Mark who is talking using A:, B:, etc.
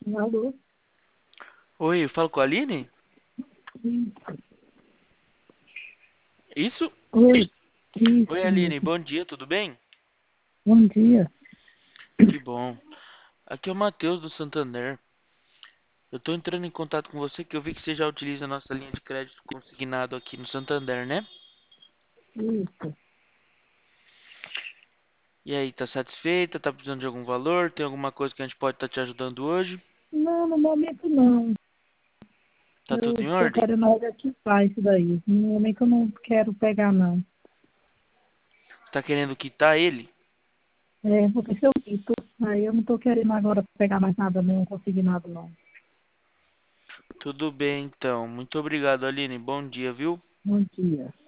A: Alô?
B: Oi, eu falo com a Aline?
A: Sim.
B: Isso?
A: Oi,
B: Oi,
A: isso
B: Aline,
A: mesmo.
B: bom dia, tudo bem?
A: Bom dia.
B: Que bom. Aqui é o Matheus do Santander. Eu tô entrando em contato com você que eu vi que você já utiliza a nossa linha de crédito consignado aqui no Santander, né?
A: Isso.
B: E aí, tá satisfeita? Tá precisando de algum valor? Tem alguma coisa que a gente pode estar te ajudando hoje?
A: Não, no momento não.
B: Tá tudo
A: Eu
B: em
A: estou
B: ordem?
A: querendo quitar isso daí. No momento eu não quero pegar, não.
B: Tá querendo quitar ele?
A: É, porque se eu quito, aí eu não estou querendo agora pegar mais nada, não conseguir nada, não.
B: Tudo bem, então. Muito obrigado, Aline. Bom dia, viu?
A: Bom dia.